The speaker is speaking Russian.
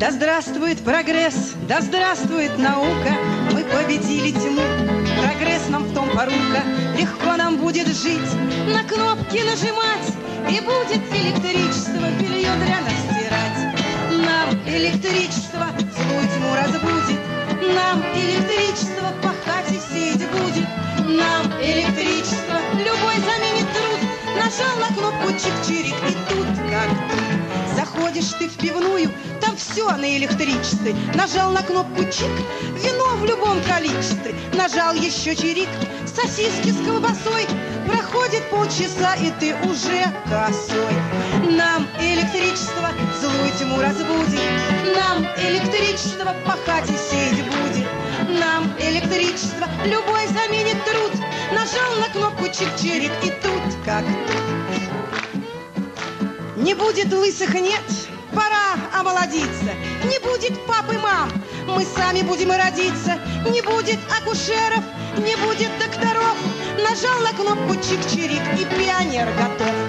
Да здравствует прогресс, да здравствует наука. Мы победили тьму, прогресс нам в том порука. Легко нам будет жить, на кнопки нажимать, и будет электричество белье для нас стирать. Нам электричество злую тьму разбудит, нам электричество по хате сеять будет. Нам электричество любой заменит труд. Нажал на кнопку чик-чирик, и тут как тут. Заходишь ты в пивную, там все на электричестве. Нажал на кнопку чик, вино в любом количестве. Нажал еще чирик, сосиски с колбасой. Проходит полчаса, и ты уже косой. Нам электричество злую тьму разбудит, нам электричество по хате сеять будет. Нам электричество любой заменит труд. Нажал на кнопку чик-чирик, и тут как тут. Не будет лысых нет, пора омолодиться. Не будет пап и мам, мы сами будем и родиться. Не будет акушеров, не будет докторов. Нажал на кнопку чик-чирик, и пионер готов.